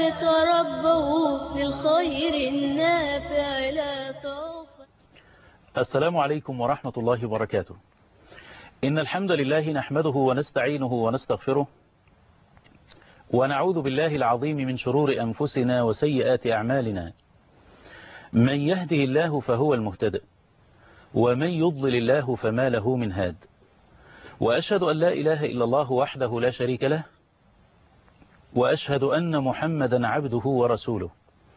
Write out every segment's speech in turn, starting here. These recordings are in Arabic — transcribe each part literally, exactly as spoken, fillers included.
وتربوا للخير النافع لا توفى. السلام عليكم ورحمة الله وبركاته. إن الحمد لله نحمده ونستعينه ونستغفره ونعوذ بالله العظيم من شرور أنفسنا وسيئات أعمالنا. من يهده الله فهو المهتدئ ومن يضلل الله فما له من هاد. وأشهد أن لا إله إلا الله وحده لا شريك له، وأشهد أن محمدا عبده ورسوله.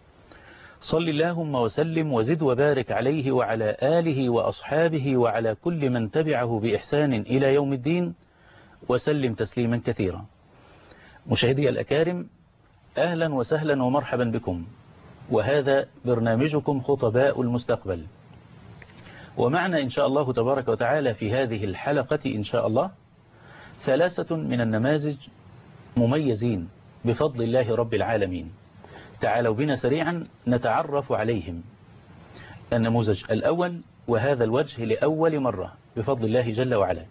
صل اللهم وسلم وزد وبارك عليه وعلى آله وأصحابه وعلى كل من تبعه بإحسان إلى يوم الدين وسلم تسليما كثيرا. مشاهدي الأكارم، أهلا وسهلا ومرحبا بكم، وهذا برنامجكم خطباء المستقبل. ومعنا إن شاء الله تبارك وتعالى في هذه الحلقة إن شاء الله ثلاثة من النماذج مميزين بفضل الله رب العالمين. تعالوا بنا سريعا نتعرف عليهم. النموذج الأول، وهذا الوجه لأول مرة بفضل الله جل وعلا،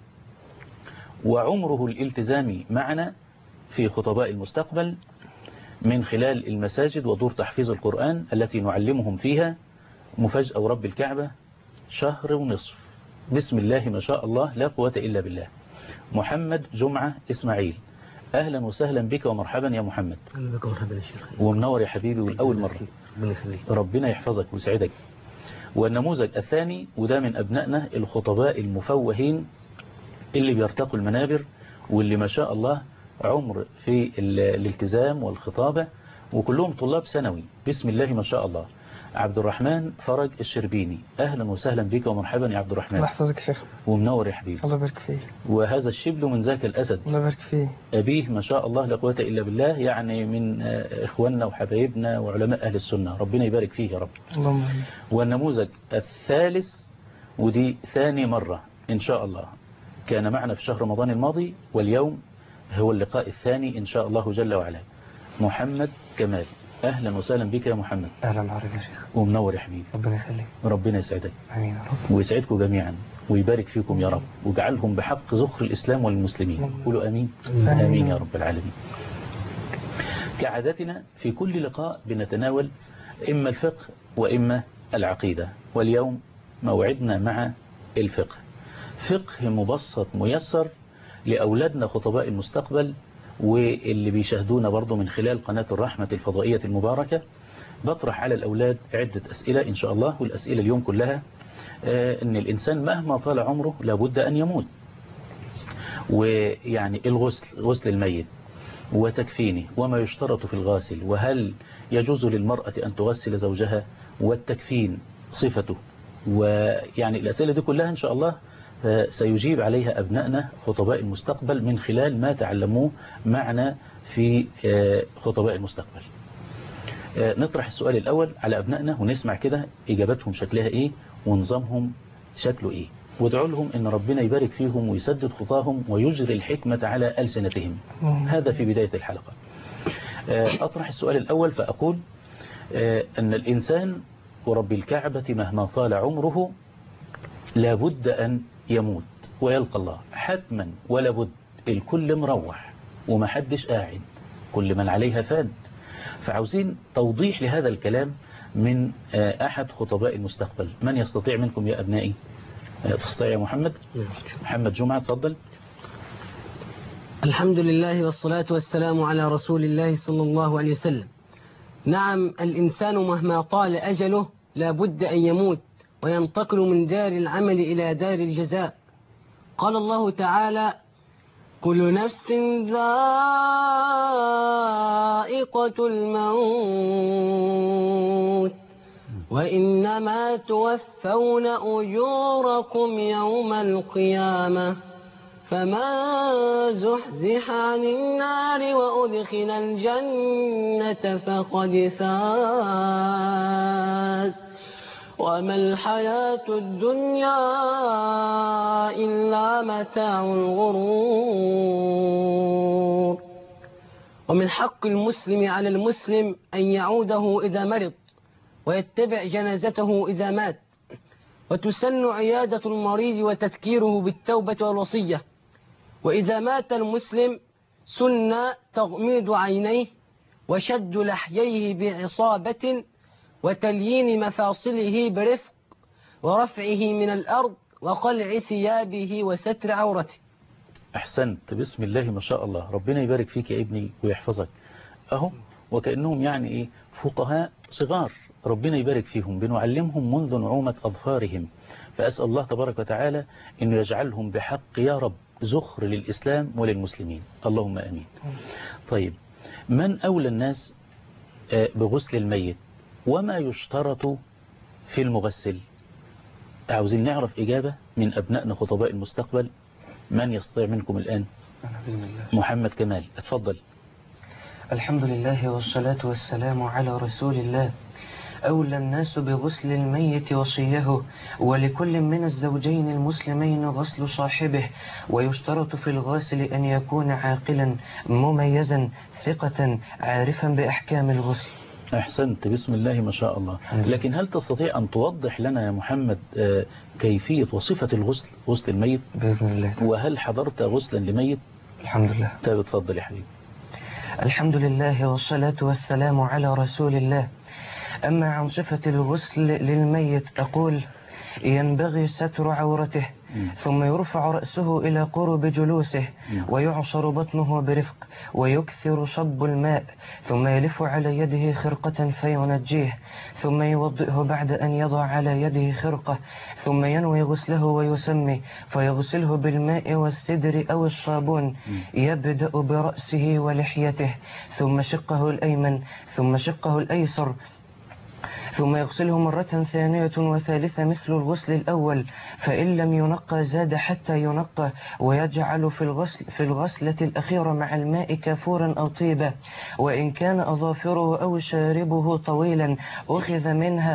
وعمره الالتزامي معنا في خطباء المستقبل من خلال المساجد ودور تحفيظ القرآن التي نعلمهم فيها مفاجأة ورب الكعبة شهر ونصف. بسم الله ما شاء الله لا قوة إلا بالله. محمد جمعة إسماعيل، أهلا وسهلا بك ومرحبا يا محمد. أهلا بك ومرحبا يا شيخ. ومنور يا حبيبي والأول مرة. ربنا يحفظك ويسعدك. والنموذج الثاني، وده من أبنائنا الخطباء المفوهين اللي بيرتقوا المنابر واللي ما شاء الله عمر في الالتزام والخطابة، وكلهم طلاب ثانوي. بسم الله ما شاء الله. عبد الرحمن فرج الشربيني، أهلا وسهلا بك ومرحبا يا عبد الرحمن. الله يحفظك يا شيخ. ومنور يا حبيبي. الله يبارك فيك. وهذا الشبل من ذاك الأسد. الله يبارك فيه. أبيه ما شاء الله لا قوة إلا بالله، يعني من إخواننا وحبايبنا وعلماء أهل السنة، ربنا يبارك فيه يا رب. اللهم آمين. والنموذج الثالث، ودي ثاني مرة إن شاء الله، كان معنا في شهر رمضان الماضي واليوم هو اللقاء الثاني إن شاء الله جل وعلا. محمد كمال، أهلا وسهلا بك يا محمد. أهلا بحضرتك يا شيخ. ومنور يا حبيبي. ربنا يخليك. ربنا يسعدك. آمين يا رب. ويسعدكم جميعا ويبارك فيكم يا رب، وجعلهم بحق ذخر الإسلام والمسلمين. قولوا آمين. آمين. آمين يا رب العالمين. كعادتنا في كل لقاء بنتناول إما الفقه وإما العقيدة، واليوم موعدنا مع الفقه. فقه مبسط ميسر لأولادنا خطباء المستقبل واللي بيشاهدونا برضو من خلال قناة الرحمة الفضائية المباركة. بطرح على الأولاد عدة أسئلة إن شاء الله، والأسئلة اليوم كلها آه أن الإنسان مهما طال عمره لابد أن يموت، ويعني الغسل، غسل الميت وتكفينه وما يشترط في الغاسل، وهل يجوز للمرأة أن تغسل زوجها، والتكفين صفته، ويعني الأسئلة دي كلها إن شاء الله سيجيب عليها أبنائنا خطباء المستقبل من خلال ما تعلموه معنا في خطباء المستقبل. نطرح السؤال الأول على أبنائنا ونسمع كده إجابتهم شكلها إيه ونظامهم شكله إيه، وادعوا لهم إن ربنا يبارك فيهم ويسدد خطاهم ويجري الحكمة على ألسنتهم. هذا في بداية الحلقة. أطرح السؤال الأول فأقول أن الإنسان ورب الكعبة مهما طال عمره لابد أن يموت ويلقى الله حتما ولا بد. الكل مروح ومحدش قاعد، كل من عليها فان. فعاوزين توضيح لهذا الكلام من أحد خطباء المستقبل. من يستطيع منكم يا أبنائي؟ تستطيع يا محمد؟ محمد جمعة، تفضل. الحمد لله والصلاة والسلام على رسول الله صلى الله عليه وسلم. نعم، الإنسان مهما طال أجله لابد أن يموت وينتقل من دار العمل إلى دار الجزاء. قال الله تعالى: كل نفس ذائقة الموت وإنما توفون أجوركم يوم القيامة فمن زحزح عن النار وأدخل الجنة فقد فاز وما الحياة الدنيا إلا متاع الغرور. ومن حق المسلم على المسلم أن يعوده إذا مرض ويتبع جنازته إذا مات، وتسن عيادة المريض وتذكيره بالتوبة والوصية. وإذا مات المسلم سن تغميض عينيه وشد لحييه بعصابة وتليين مفاصله برفق ورفعه من الأرض وقلع ثيابه وستر عورته. أحسنت، بسم الله ما شاء الله، ربنا يبارك فيك يا ابني ويحفظك. أهو وكأنهم يعني إيه فقهاء صغار، ربنا يبارك فيهم، بنعلمهم منذ نعومة أظفارهم، فأسأل الله تبارك وتعالى أنه يجعلهم بحق يا رب زخر للإسلام وللمسلمين، اللهم أمين. طيب، من أولى الناس بغسل الميت وما يشترط في المغسل؟ عاوزين نعرف إجابة من أبنائنا خطباء المستقبل. من يستطيع منكم الآن؟ أنا بإذن الله. محمد كمال، اتفضل. الحمد لله والصلاة والسلام على رسول الله. أولى الناس بغسل الميت وصيه، ولكل من الزوجين المسلمين غسل صاحبه، ويشترط في الغاسل أن يكون عاقلا مميزا ثقة عارفا بأحكام الغسل. أحسنت، بسم الله ما شاء الله. لكن هل تستطيع أن توضح لنا يا محمد كيفية وصفة الغسل، غسل الميت؟ بإذن الله. وهل حضرت غسلا لميت؟ الحمد لله. طيب اتفضل يا حبيبي. الحمد لله والصلاة والسلام على رسول الله. أما عن صفة الغسل للميت أقول: ينبغي ستر عورته، ثم يرفع رأسه إلى قرب جلوسه، ويعصر بطنه برفق، ويكثر صب الماء، ثم يلف على يده خرقة فينجيه، ثم يوضئه بعد أن يضع على يده خرقة، ثم ينوي غسله ويسمي فيغسله بالماء والسدر أو الصابون. يبدأ برأسه ولحيته، ثم شقه الأيمن، ثم شقه الأيسر، ثم يغسله مرة ثانية وثالثة مثل الغسل الأول، فإن لم ينقى زاد حتى ينقى، ويجعل في الغسل في الغسلة الأخيرة مع الماء كافورا أو طيبة، وإن كان أظافره أو شاربه طويلا أخذ منها،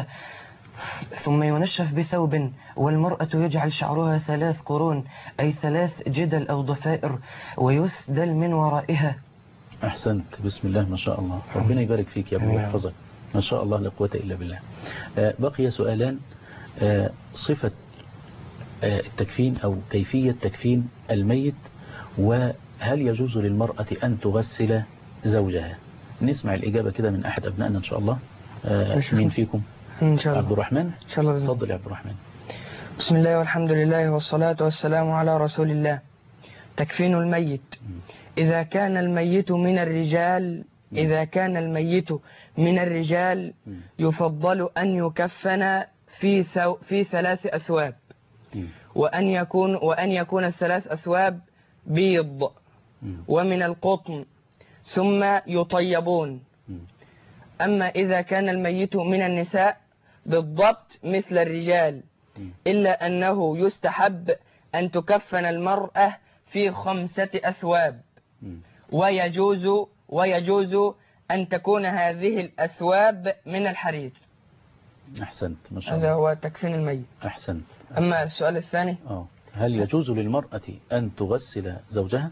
ثم ينشف بثوب. والمرأة يجعل شعرها ثلاث قرون، أي ثلاث جدل أو ضفائر، ويسدل من ورائها. أحسنت، بسم الله ما شاء الله، ربنا يبارك فيك يا ابو ويحفظك، ما شاء الله لا قوة إلا بالله. آه بقي سؤالان. آه صفة آه التكفين أو كيفية تكفين الميت، وهل يجوز للمرأة أن تغسل زوجها؟ نسمع الإجابة كده من أحد أبنائنا إن شاء الله. آه مين فيكم؟ إن شاء الله. عبد الرحمن، إن شاء الله. تفضل يا عبد الرحمن. بسم الله والحمد لله والصلاة والسلام على رسول الله. تكفين الميت: إذا كان الميت من الرجال إذا كان الميت من الرجال يفضل أن يكفن في ثو في ثلاث أثواب، وأن يكون وأن يكون الثلاث أثواب بيض ومن القطن، ثم يطيبون. أما إذا كان الميت من النساء بالضبط مثل الرجال، إلا أنه يستحب أن تكفن المرأة في خمسة أثواب، ويجوز ويجوز أن تكون هذه الأثواب من الحرير. أحسنت، ما شاء الله. هذا هو تكفين الميت. أحسنت. أما السؤال الثاني: أوه. هل يجوز للمرأة أن تغسل زوجها؟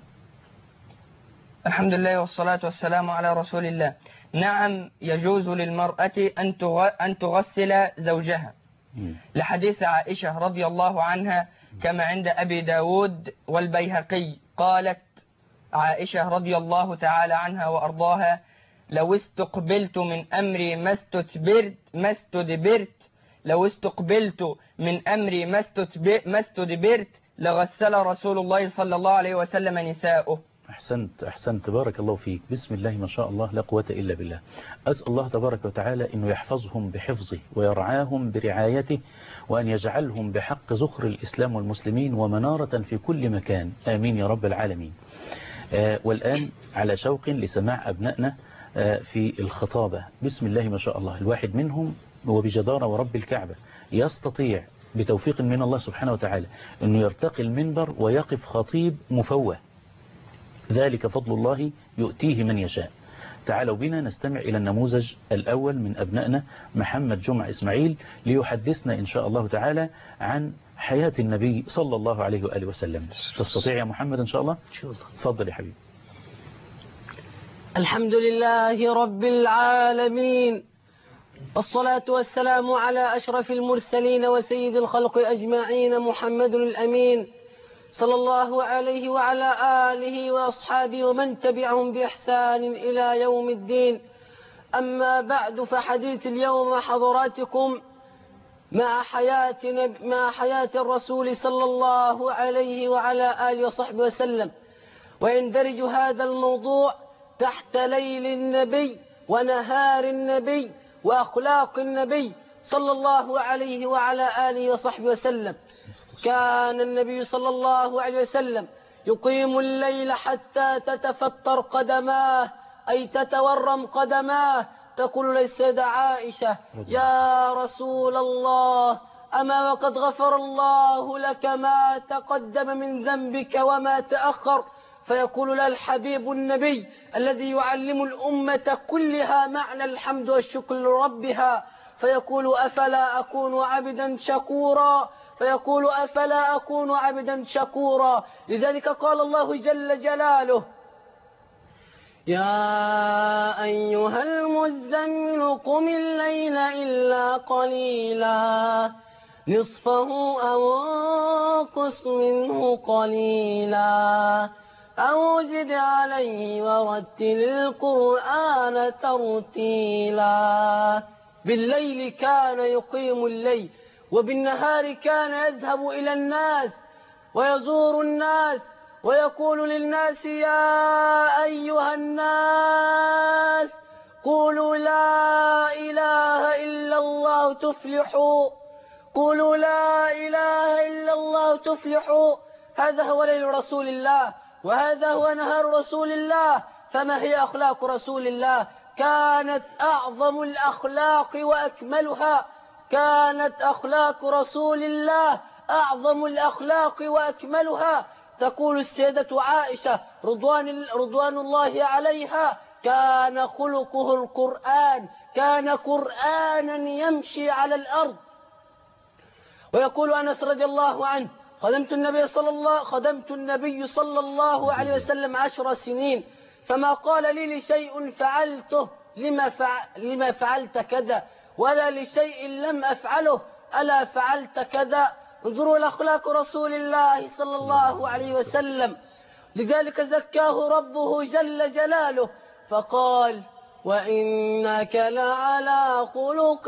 الحمد لله والصلاة والسلام على رسول الله. نعم، يجوز للمرأة أن تغسل زوجها، لحديث عائشة رضي الله عنها كما عند أبي داود والبيهقي، قالت عائشة رضي الله تعالى عنها وأرضاها: لو استقبلت من أمري ما استدبرت ما استدبرت لو استقبلت من أمري ما استدبرت لغسل رسول الله صلى الله عليه وسلم نساؤه. أحسنت أحسنت، بارك الله فيك، بسم الله ما شاء الله لا قوة إلا بالله. أسأل الله تبارك وتعالى أنه يحفظهم بحفظه ويرعاهم برعايته، وأن يجعلهم بحق زخر الإسلام والمسلمين ومنارة في كل مكان، آمين يا رب العالمين. آه والآن على شوق لسماع أبنائنا آه في الخطابة. بسم الله ما شاء الله، الواحد منهم وبجدارة ورب الكعبة يستطيع بتوفيق من الله سبحانه وتعالى أنه يرتقي المنبر ويقف خطيب مفوه، ذلك فضل الله يؤتيه من يشاء. تعالوا بنا نستمع إلى النموذج الأول من أبنائنا محمد جمع إسماعيل، ليحدثنا إن شاء الله تعالى عن حياة النبي صلى الله عليه وآله وسلم. تستطيع يا محمد إن شاء الله؟ تفضل يا حبيبي. الحمد لله رب العالمين، والصلاة والسلام على أشرف المرسلين وسيد الخلق أجمعين، محمد الأمين صلى الله عليه وعلى آله وأصحابه ومن تبعهم بإحسان إلى يوم الدين. أما بعد فحديث اليوم مع حضراتكم مع حياة, نب... مع حياة الرسول صلى الله عليه وعلى آله وصحبه وسلم، ويندرج هذا الموضوع تحت ليل النبي ونهار النبي وأخلاق النبي صلى الله عليه وعلى آله وصحبه وسلم. كان النبي صلى الله عليه وسلم يقيم الليل حتى تتفطر قدماه، أي تتورم قدماه. تقول للسيدة عائشة: يا رسول الله، أما وقد غفر الله لك ما تقدم من ذنبك وما تأخر؟ فيقول له الحبيب النبي الذي يعلم الأمة كلها معنى الحمد والشكر لربها، فيقول: أفلا أكون عبدا شكورا؟ فيقول: أفلا أكون عبدا شكورا؟ لذلك قال الله جل جلاله: يا أيها المزمل قم الليل إلا قليلا نصفه أو انقص منه قليلا أو زد عليه ورتل القرآن ترتيلا. بالليل كان يقيم الليل، وبالنهار كان يذهب إلى الناس ويزور الناس ويقول للناس: يا أيها الناس قولوا لا إله إلا الله تفلحوا، قولوا لا إله إلا الله تفلحوا. هذا هو ليل رسول الله، وهذا هو نهار رسول الله. فما هي أخلاق رسول الله؟ كانت أعظم الأخلاق وأكملها. كانت أخلاق رسول الله أعظم الأخلاق وأكملها. تقول السيدة عائشة رضوان, رضوان الله عليها: كان خلقه القرآن، كان قرآنا يمشي على الأرض. ويقول أنس رضي الله عنه: خدمت النبي صلى الله خدمت النبي صلى الله عليه وسلم عشر سنين، فما قال لي لشيء فعلته لما, فع... لما فعلت كذا، ولا لشيء لم أفعله ألا فعلت كذا. انظروا لأخلاق رسول الله صلى الله عليه وسلم. لذلك زكاه ربه جل جلاله فقال: وإنك لعلى خلق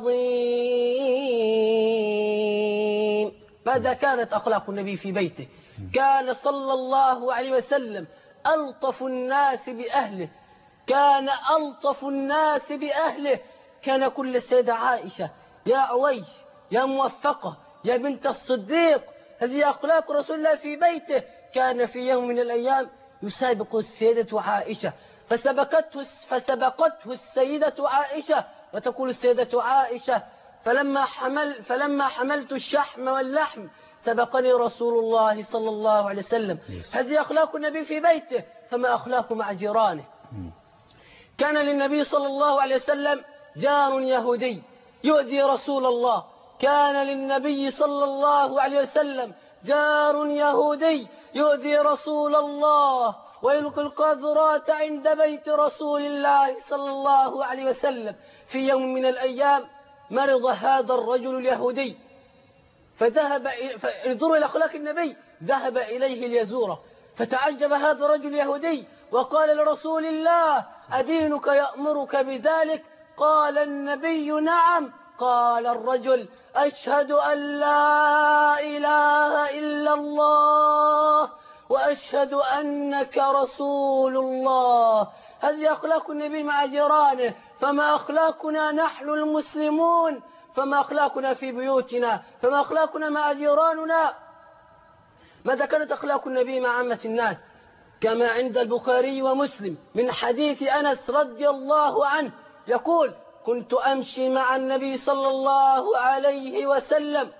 عظيم. ماذا كانت أخلاق النبي في بيته؟ كان صلى الله عليه وسلم ألطف الناس بأهله، كان ألطف الناس بأهله. كان كل السيدة عائشة: يا عويش، يا موفقة، يا بنت الصديق. هذه أخلاق رسول الله في بيته. كان في يوم من الأيام يسابق السيدة عائشة، فسبقته, فسبقته السيدة عائشة، وتقول السيدة عائشة: فلما, حمل فلما حملت الشحم واللحم سبقني رسول الله صلى الله عليه وسلم. هذه أخلاق النبي في بيته. فما أخلاق مع جيرانه؟ كان للنبي صلى الله عليه وسلم جار يهودي يؤذي رسول الله. كان للنبي صلى الله عليه وسلم جار يهودي يؤذي رسول الله ويلقي القاذورات عند بيت رسول الله صلى الله عليه وسلم. في يوم من الأيام مرض هذا الرجل اليهودي، فذهب انظروا إلى أخلاق النبي، ذهب إليه ليزوره، فتعجب هذا الرجل اليهودي وقال لرسول الله: أدينك يأمرك بذلك؟ قال النبي: نعم. قال الرجل: أشهد أن لا إله إلا الله وأشهد أنك رسول الله. هذه أخلاق النبي مع جيرانه. فما أخلاقنا نحن المسلمون؟ فما أخلاقنا في بيوتنا؟ فما أخلاقنا مع جيراننا؟ ماذا كانت أخلاق النبي مع عامة الناس؟ كما عند البخاري ومسلم من حديث أنس رضي الله عنه يقول: كنت أمشي مع النبي صلى الله عليه وسلم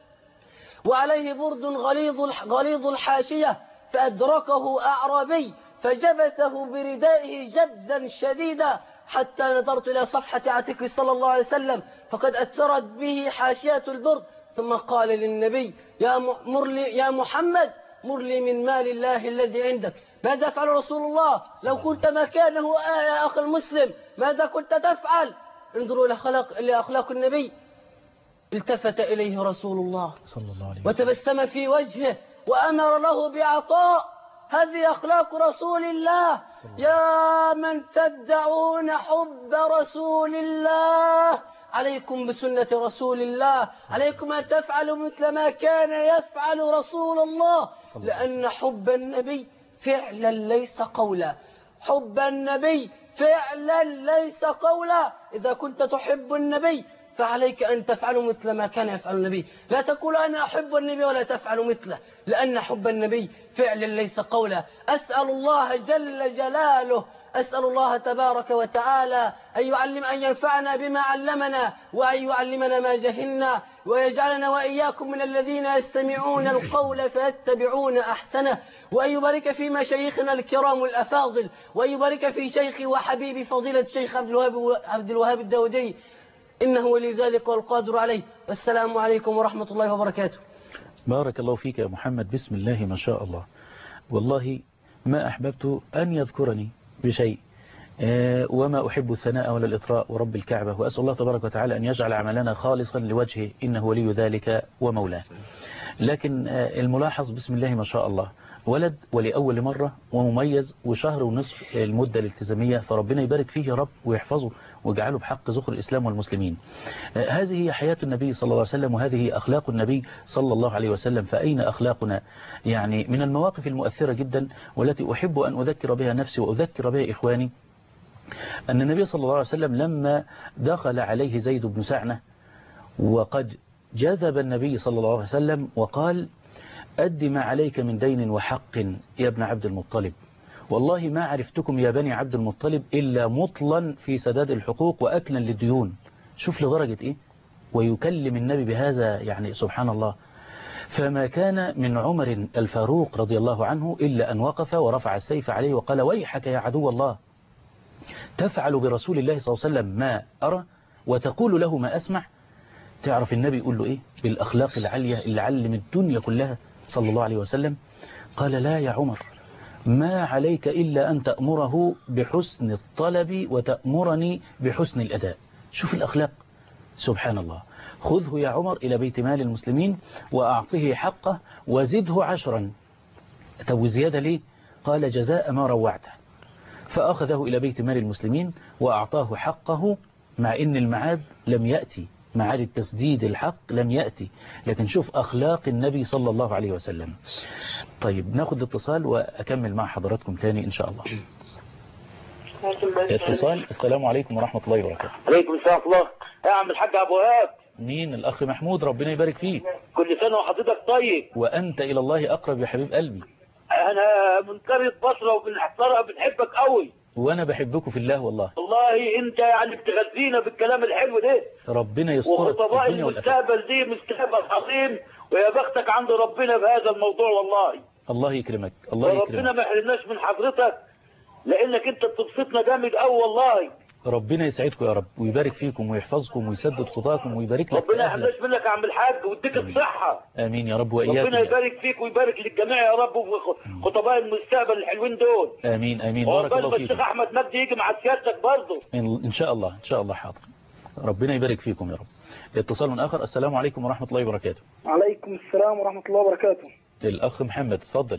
وعليه برد غليظ غليظ الحاشية، فأدركه أعرابي فجبته بردائه جبدا شديدا، حتى نظرت إلى صفحة عاتقه صلى الله عليه وسلم فقد أثرت به حاشية البرد. ثم قال للنبي: يا, مر لي يا محمد، مر لي من مال الله الذي عندك. ماذا فعل رسول الله؟ لو كنت مكانه آه يا أخي المسلم ماذا كنت تفعل؟ انظروا لأخلاق النبي. التفت إليه رسول الله صلى الله عليه وسلم وتبسم في وجهه وأمر له بعطاء. هذه أخلاق رسول الله. يا من تدعون حب رسول الله، عليكم بسنة رسول الله، عليكم أن تفعلوا مثل ما كان يفعل رسول الله، لأن حب النبي فعلا ليس قولا. حب النبي فعلا ليس قولا. إذا كنت تحب النبي فعليك أن تفعل مثل ما كان يفعل النبي. لا تقول أنا أحب النبي ولا تفعل مثله، لأن حب النبي فعلا ليس قولا. أسأل الله جل جلاله، أسأل الله تبارك وتعالى أن يعلم أن ينفعنا بما علمنا، وأن يعلمنا ما جهلنا، ويجعلنا وإياكم من الذين يستمعون القول فيتبعون أحسنه، وأن يبارك في مشايخنا الكرام الأفاضل، وأن يبارك في شيخي وحبيبي فضيلة الشيخ عبد الوهاب عبد الوهاب الداودي، إنه ولي ذلك والقادر عليه. والسلام عليكم ورحمة الله وبركاته. بارك الله فيك يا محمد. بسم الله ما شاء الله. والله ما أحببت أن يذكرني بشيء وما أحب الثناء ولا الإطراء ورب الكعبة، وأسأل الله تبارك وتعالى أن يجعل عملنا خالصا لوجهه إنه ولي ذلك ومولاه. لكن الملاحظ بسم الله ما شاء الله، ولد ولأول مرة ومميز وشهر ونصف المدة الالتزامية، فربنا يبارك فيه يا رب ويحفظه ويجعله بحق ذخر الإسلام والمسلمين. هذه هي حياة النبي صلى الله عليه وسلم، وهذه هي أخلاق النبي صلى الله عليه وسلم. فأين أخلاقنا؟ يعني من المواقف المؤثرة جدا والتي أحب أن أذكر بها نفسي وأذكر بها إخواني، أن النبي صلى الله عليه وسلم لما دخل عليه زيد بن سعنة وقد جذب النبي صلى الله عليه وسلم وقال: أد ما عليك من دين وحق يا ابن عبد المطلب، والله ما عرفتكم يا بني عبد المطلب إلا مطلا في سداد الحقوق وأكلا للديون. شوف لدرجة إيه، ويكلم النبي بهذا، يعني سبحان الله. فما كان من عمر الفاروق رضي الله عنه إلا أن وقف ورفع السيف عليه وقال: ويحك يا عدو الله، تفعل برسول الله صلى الله عليه وسلم ما أرى وتقول له ما أسمع. تعرف النبي يقول له إيه بالأخلاق العالية اللي علم الدنيا كلها صلى الله عليه وسلم؟ قال: لا يا عمر، ما عليك إلا أن تأمره بحسن الطلب وتأمرني بحسن الأداء. شوف الأخلاق، سبحان الله. خذه يا عمر إلى بيت مال المسلمين وأعطه حقه وزده عشرا. طب وزيادة ليه؟ قال: جزاء ما روعته. فأخذه إلى بيت مال المسلمين وأعطاه حقه، مع إن الميعاد لم يأتي، معاد تسديد الحق لم يأتي، لكن شوف أخلاق النبي صلى الله عليه وسلم. طيب ناخد اتصال وأكمل مع حضراتكم تاني إن شاء الله. اتصال. السلام عليكم ورحمة الله وبركاته. عليكم السلام ورحمة الله. يا عم الحاج أبو وهاب. مين؟ الأخ محمود، ربنا يبارك فيك. كل سنة وحضرتك طيب. وأنت إلى الله أقرب يا حبيب قلبي. أنا من قرية بصرة وبنحترها، بنحبك قوي. وأنا بحبكم في الله والله. والله أنت يعني بتغذينا بالكلام الحلو ده. ربنا يسترك. وخطباء المستقبل دي مستقبل عظيم، ويا بختك عند ربنا بهذا الموضوع والله. الله يكرمك، الله يكرمك. وربنا ما يحرمناش من حضرتك، لأنك أنت بتبسطنا جامد قوي والله. ربنا يسعدكم يا رب ويبارك فيكم ويحفظكم ويسدد خطاكم ويبارك لك. ربنا يحرمش منك يا عم الحاج ويديك الصحة. آمين يا رب وإياكم. ربنا يبارك فيك ويبارك للجميع يا رب، وخطباء المستقبل الحلوين دول. آمين آمين. بارك الله فيكم. الشيخ أحمد مجدي يجي مع سيادتك برضه. إن شاء الله إن شاء الله. حاضر. ربنا يبارك فيكم يا رب. اتصال من آخر. السلام عليكم ورحمة الله وبركاته. عليكم السلام ورحمة الله وبركاته. الأخ محمد، اتفضل.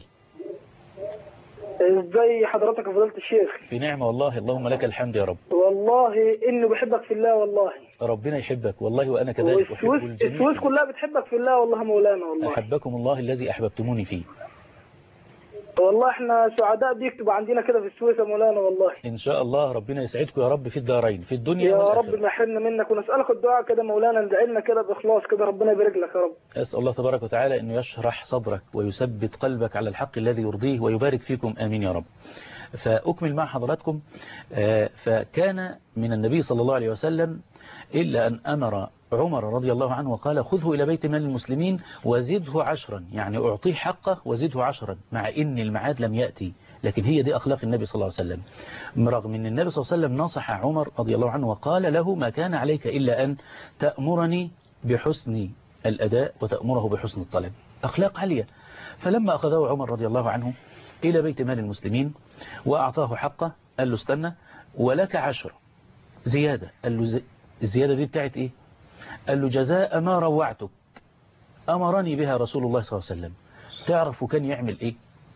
ازاي حضرتك يا فضيلة الشيخ؟ في نعمة والله، اللهم لك الحمد يا رب. والله إنه بحبك في الله والله. ربنا يحبك والله، وأنا كذلك أحب الجميع. السويس كلها بتحبك في الله والله مولانا والله. أحبكم الله الذي أحببتموني فيه. والله احنا سعداء بيك تبقى عندنا كده في السويس يا مولانا والله. إن شاء الله. ربنا يسعدكم يا رب في الدارين، في الدنيا يا والآخرة. رب ما يحرمنا منك، ونسألك الدعاء كده مولانا، ندعي لنا كده بإخلاص كده، ربنا يبارك لك يا رب. أسأل الله تبارك وتعالى أنه يشرح صدرك ويثبت قلبك على الحق الذي يرضيه ويبارك فيكم. آمين يا رب. فأكمل مع حضراتكم. فكان من النبي صلى الله عليه وسلم إلا أن أمر عمر رضي الله عنه وقال: خذه إلى بيت مال المسلمين وزده عشرا، يعني أعطيه حقه وزده عشرا، مع إن الميعاد لم يأتي. لكن هي دي أخلاق النبي صلى الله عليه وسلم. رغم أن النبي صلى الله عليه وسلم نصح عمر رضي الله عنه وقال له: ما كان عليك إلا أن تأمرني بحسن الأداء وتأمره بحسن الطلب. أخلاق عالية. فلما أخذه عمر رضي الله عنه إلى بيت مال المسلمين وأعطاه حقه، قال له: استنى ولك عشر زيادة. قال له: الزيادة دي بتاعت إيه؟ قال له: جزاء ما روعتك، أمرني بها رسول الله صلى الله عليه وسلم. تعرف كان يعمل إيه؟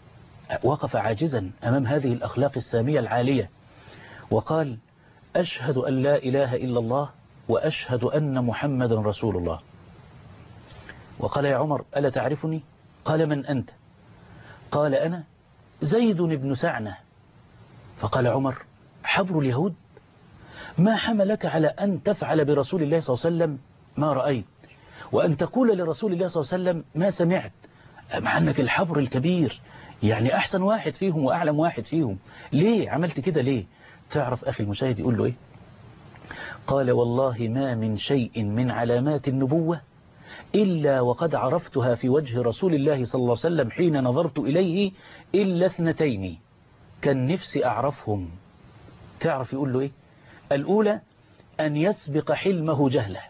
وقف عاجزا أمام هذه الأخلاق السامية العالية وقال أشهد أن لا إله إلا الله وأشهد أن محمد رسول الله. وقال يا عمر ألا تعرفني؟ قال من أنت؟ قال أنا زيد بن سعنة. فقال عمر حبر اليهود؟ ما حملك على أن تفعل برسول الله صلى الله عليه وسلم ما رأيت، وأن تقول لرسول الله صلى الله عليه وسلم ما سمعت، مع أنك الحبر الكبير، يعني أحسن واحد فيهم وأعلم واحد فيهم، ليه عملت كده ليه؟ تعرف أخي المشاهد يقول له إيه؟ قال والله ما من شيء من علامات النبوة إلا وقد عرفتها في وجه رسول الله صلى الله عليه وسلم حين نظرت إليه إلا اثنتين كان نفسي أعرفهم. تعرف يقول له إيه؟ الأولى أن يسبق حلمه جهله،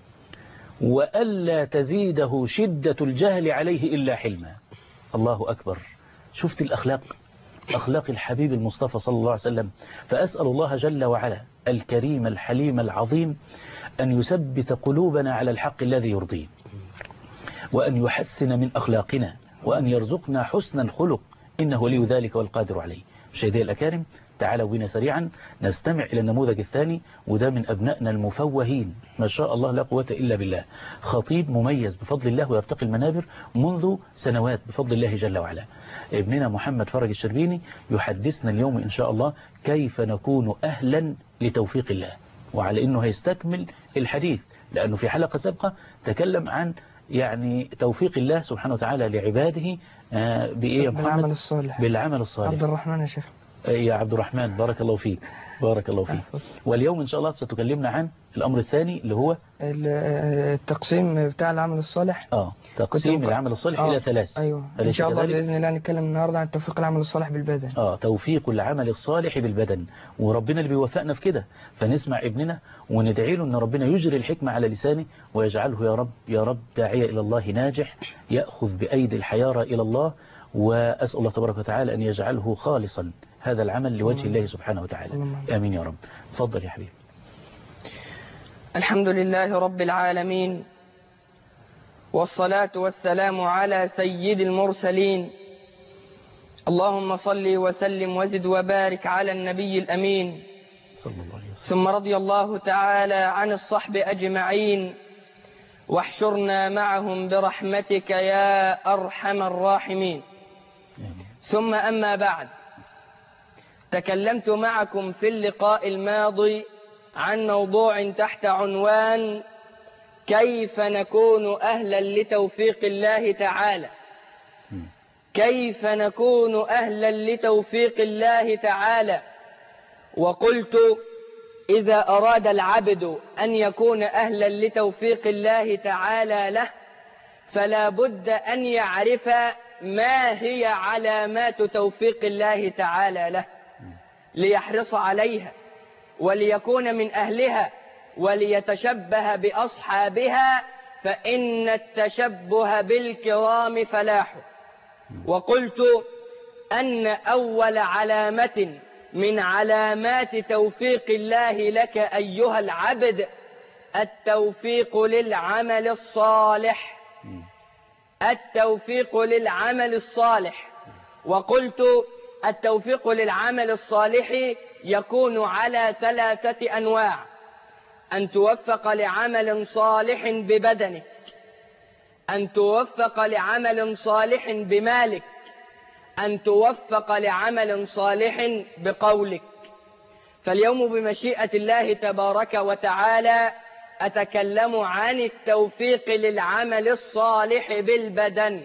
وألا تزيده شدة الجهل عليه إلا حلما. الله أكبر. شفت الأخلاق، أخلاق الحبيب المصطفى صلى الله عليه وسلم. فأسأل الله جل وعلا الكريم الحليم العظيم أن يثبت قلوبنا على الحق الذي يرضيه، وأن يحسن من أخلاقنا، وأن يرزقنا حسن الخلق، إنه ولي ذلك والقادر عليه. مشاهدي الأكارم، تعالوا بنا سريعا نستمع إلى النموذج الثاني، وده من أبنائنا المفوهين ما شاء الله لا قوة إلا بالله، خطيب مميز بفضل الله ويرتقي المنابر منذ سنوات بفضل الله جل وعلا. ابننا محمد فرج الشربيني يحدثنا اليوم إن شاء الله كيف نكون أهلا لتوفيق الله، وعلى إنه هيستكمل الحديث، لأنه في حلقة سابقة تكلم عن يعني توفيق الله سبحانه وتعالى لعباده بإيه يا محمد؟ بالعمل الصالح. بالعمل الصالح. عبد الرحمن يا شيخ. يا عبد الرحمن بارك الله فيك، بارك الله فيك. واليوم إن شاء الله ستكلمنا عن الأمر الثاني اللي هو التقسيم بتاع العمل الصالح. آه تقسيم العمل الصالح آه. إلى ثلاث. أيوة إن شاء الله بإذن الله نتكلم النهاردة عن توفيق العمل الصالح بالبدن. آه توفيق العمل الصالح بالبدن، وربنا اللي بيوفقنا في كده، فنسمع ابننا وندعي له أن ربنا يجري الحكمة على لسانه ويجعله يا رب يا رب داعية إلى الله ناجح يأخذ بأيدي الحيارى إلى الله، وأسأل الله تبارك وتعالى أن يجعله خالصا هذا العمل لوجه الله سبحانه وتعالى. آمين يا رب. تفضل يا حبيبي. الحمد لله رب العالمين، والصلاة والسلام على سيد المرسلين، اللهم صل وسلم وزد وبارك على النبي الأمين صلى الله عليه وسلم. ثم رضي الله تعالى عن الصحب أجمعين، واحشرنا معهم برحمتك يا أرحم الراحمين. ثم أما بعد، تكلمت معكم في اللقاء الماضي عن موضوع تحت عنوان كيف نكون أهلا لتوفيق الله تعالى. كيف نكون أهلا لتوفيق الله تعالى. وقلت إذا أراد العبد أن يكون أهلا لتوفيق الله تعالى له فلا بد أن يعرف ما هي علامات توفيق الله تعالى له، ليحرص عليها وليكون من أهلها وليتشبه بأصحابها، فإن التشبه بالكرام فلاح. وقلت أن أول علامة من علامات توفيق الله لك أيها العبد التوفيق للعمل الصالح. التوفيق للعمل الصالح. وقلت التوفيق للعمل الصالح يكون على ثلاثة أنواع: أن توفق لعمل صالح ببدنك، أن توفق لعمل صالح بمالك، أن توفق لعمل صالح بقولك. فاليوم بمشيئة الله تبارك وتعالى أتكلم عن التوفيق للعمل الصالح بالبدن.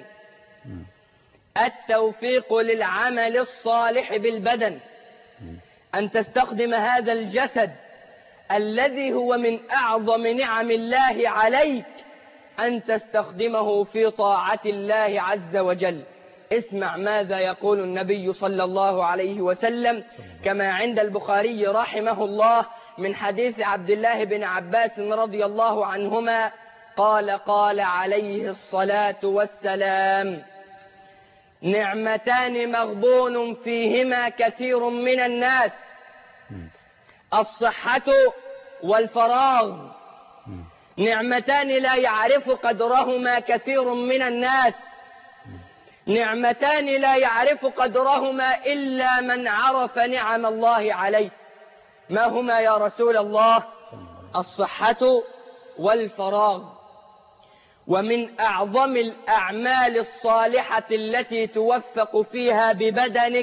التوفيق للعمل الصالح بالبدن، أن تستخدم هذا الجسد الذي هو من أعظم نعم الله عليك، أن تستخدمه في طاعة الله عز وجل. اسمع ماذا يقول النبي صلى الله عليه وسلم كما عند البخاري رحمه الله من حديث عبد الله بن عباس رضي الله عنهما قال قال عليه الصلاة والسلام: نعمتان مغبون فيهما كثير من الناس، الصحة والفراغ. نعمتان لا يعرف قدرهما كثير من الناس، نعمتان لا يعرف قدرهما إلا من عرف نعم الله عليه. ما هما يا رسول الله؟ الصحة والفراغ. ومن أعظم الأعمال الصالحة التي توفق فيها ببدنك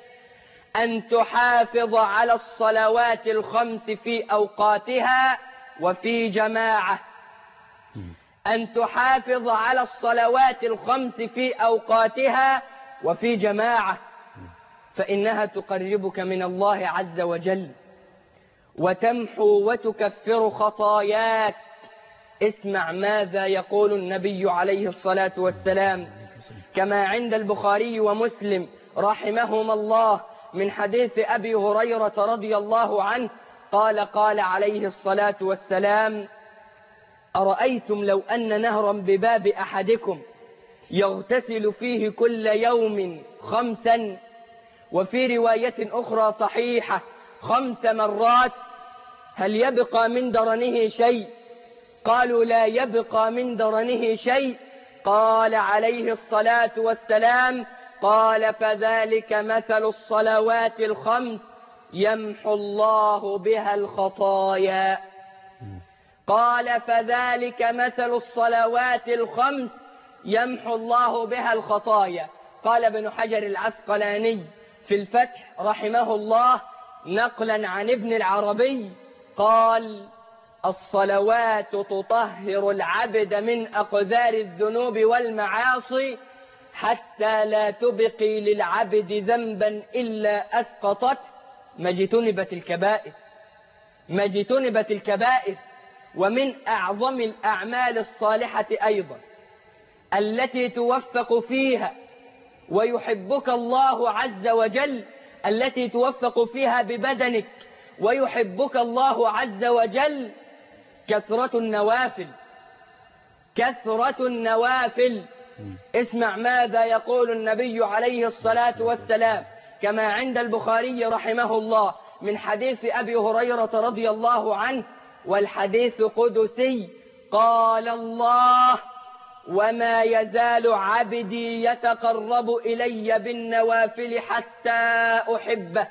أن تحافظ على الصلوات الخمس في أوقاتها وفي جماعة. أن تحافظ على الصلوات الخمس في أوقاتها وفي جماعة، فإنها تقربك من الله عز وجل وتمحو وتكفر خطاياك. اسمع ماذا يقول النبي عليه الصلاة والسلام كما عند البخاري ومسلم رحمهما الله من حديث أبي هريرة رضي الله عنه قال قال عليه الصلاة والسلام: أرأيتم لو أن نهرا بباب أحدكم يغتسل فيه كل يوم خمسا، وفي رواية أخرى صحيحة خمس مرات، هل يبقى من درنه شيء؟ قالوا: لا يبقى من درنه شيء. قال عليه الصلاة والسلام: قال فذلك مثل الصلوات الخمس يمحو الله بها الخطايا. قال فذلك مثل الصلوات الخمس يمحو الله بها الخطايا. قال ابن حجر العسقلاني في الفتح رحمه الله نقلا عن ابن العربي قال: الصلوات تطهر العبد من أقذار الذنوب والمعاصي حتى لا تبقي للعبد ذنبا إلا أسقطته ما اجتنبت الكبائر ما اجتنبت الكبائر. ومن أعظم الأعمال الصالحة أيضا التي توفق فيها ويحبك الله عز وجل، التي توفق فيها ببدنك ويحبك الله عز وجل، كثرة النوافل. كثرة النوافل. اسمع ماذا يقول النبي عليه الصلاة والسلام كما عند البخاري رحمه الله من حديث أبي هريرة رضي الله عنه، والحديث قدسي: قال الله: وما يزال عبدي يتقرب إلي بالنوافل حتى أحبه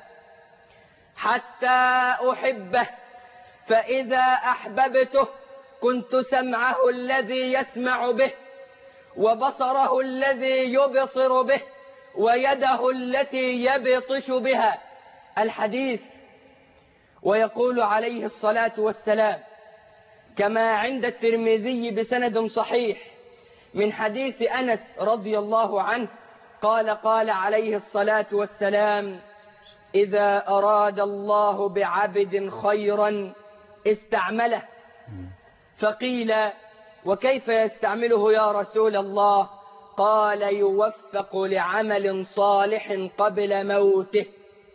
حتى أحبه فإذا أحببته كنت سمعه الذي يسمع به، وبصره الذي يبصر به، ويده التي يبطش بها. الحديث. ويقول عليه الصلاة والسلام كما عند الترمذي بسند صحيح من حديث أنس رضي الله عنه قال قال عليه الصلاة والسلام: إذا أراد الله بعبد خيرا استعمله. فقيل: وكيف يستعمله يا رسول الله؟ قال: يوفق لعمل صالح قبل موته